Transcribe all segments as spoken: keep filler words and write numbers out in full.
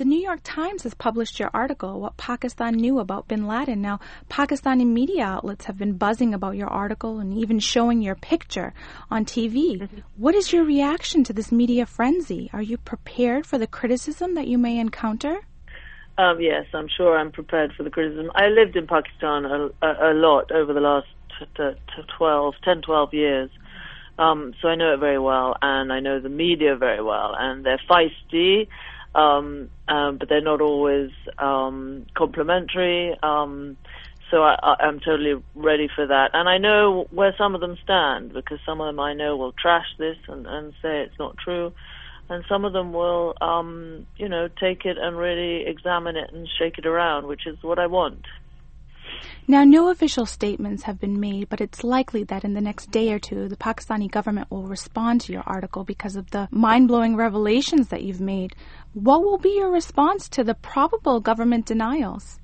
the New York Times has published your article, What Pakistan Knew About Bin Laden. Now, Pakistani media outlets have been buzzing about your article and even showing your picture on T V. Mm-hmm. What is your reaction to this media frenzy? Are you prepared for the criticism that you may encounter? Um, yes, I'm sure I'm prepared for the criticism. I lived in Pakistan a, a, a lot over the last t- t- twelve, ten, twelve years. Um, so I know it very well, and I know the media very well, and they're feisty, um, um, but they're not always um, complimentary. Um, so I, I, I'm totally ready for that. And I know where some of them stand, because some of them I know will trash this and, and say it's not true. And some of them will, um, you know, take it and really examine it and shake it around, which is what I want. Now, no official statements have been made, but it's likely that in the next day or two, the Pakistani government will respond to your article because of the mind-blowing revelations that you've made. What will be your response to the probable government denials?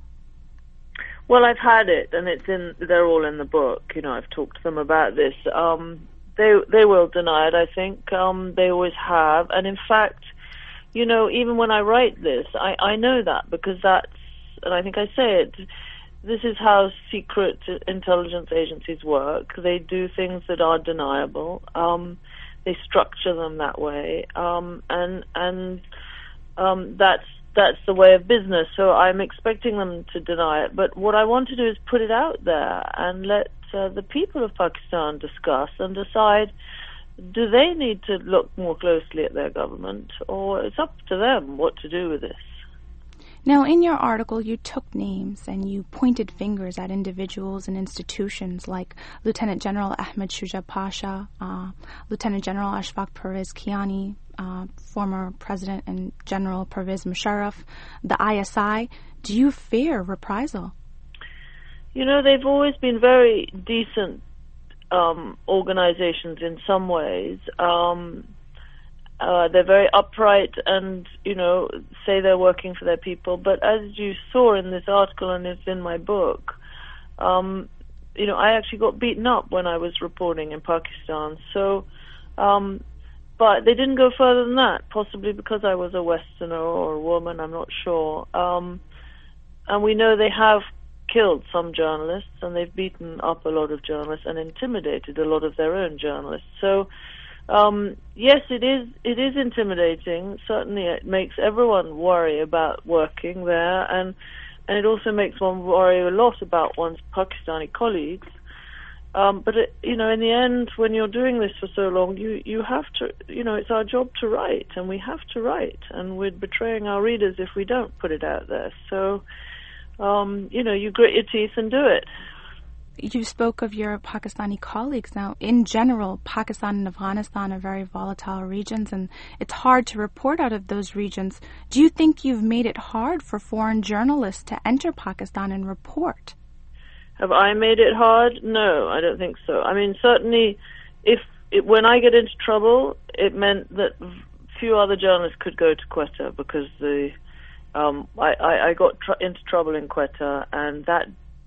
Well, I've had it, and it's in. They're all in the book. You know, I've talked to them about this. Um, they they will deny it, I think. Um, they always have. And in fact, you know, even when I write this, I, I know that because that's, and I think I say it, this is how secret intelligence agencies work. They do things that are deniable. Um, they structure them that way, um, and and um, that's that's the way of business. So I'm expecting them to deny it. But what I want to do is put it out there and let uh, the people of Pakistan discuss and decide: do they need to look more closely at their government, or it's up to them what to do with this? Now, in your article, you took names and you pointed fingers at individuals and institutions like Lieutenant General Ahmed Shuja Pasha, uh, Lieutenant General Ashfaq Pervez Kiani, uh, former President and General Pervez Musharraf, the I S I. Do you fear reprisal? You know, they've always been very decent um, organizations in some ways. Um Uh, they're very upright and, you know, say they're working for their people. But as you saw in this article, and it's in my book, um, you know, I actually got beaten up when I was reporting in Pakistan. So, um, but they didn't go further than that, possibly because I was a Westerner or a woman, I'm not sure. Um, and we know they have killed some journalists, and they've beaten up a lot of journalists and intimidated a lot of their own journalists. So, Um, yes, it is. It is intimidating. Certainly, it makes everyone worry about working there, and and it also makes one worry a lot about one's Pakistani colleagues. Um, but it, you know, in the end, when you're doing this for so long, you you have to. You know, it's our job to write, and we have to write, and we're betraying our readers if we don't put it out there. So, um, you know, you grit your teeth and do it. You spoke of your Pakistani colleagues. Now, in general, Pakistan and Afghanistan are very volatile regions, and it's hard to report out of those regions. Do you think you've made it hard for foreign journalists to enter Pakistan and report? Have I made it hard? No, I don't think so. I mean, certainly, if it, when I get into trouble, it meant that few other journalists could go to Quetta because the um, I, I, I got tr- into trouble in Quetta, and that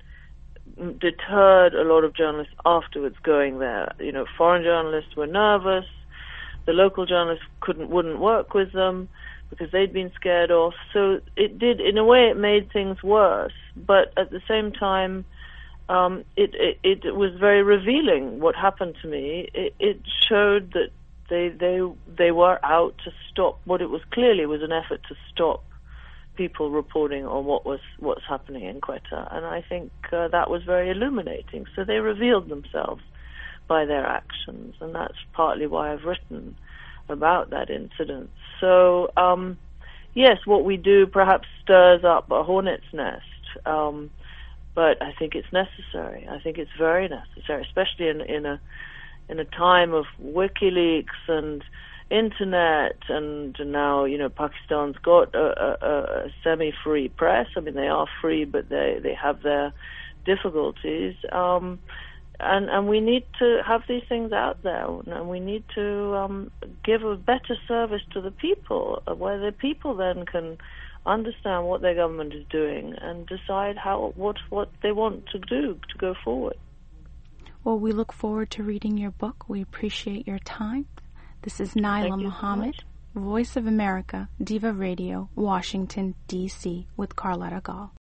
deterred a lot of journalists afterwards going there. You know, foreign journalists were nervous. The local journalists couldn't, wouldn't work with them because they'd been scared off. So it did, in a way, it made things worse. But at the same time, um, it, it, it was very revealing what happened to me. It, it showed that they, they, they were out to stop what it was clearly was an effort to stop people reporting on what was what's happening in Quetta, and I think uh, that was very illuminating. So they revealed themselves by their actions, and that's partly why I've written about that incident. So um, yes, what we do perhaps stirs up a hornet's nest, um, but I think it's necessary. I think it's very necessary, especially in, in a in a time of WikiLeaks and internet, and now, you know, Pakistan's got a, a, a semi-free press. I mean, they are free, but they, they have their difficulties. Um, and, and we need to have these things out there, and we need to um, give a better service to the people, where the people then can understand what their government is doing and decide how what, what they want to do to go forward. Well, we look forward to reading your book. We appreciate your time. This is Naila Muhammad. Voice of America, Diva Radio, Washington, D C with Carlotta Gall.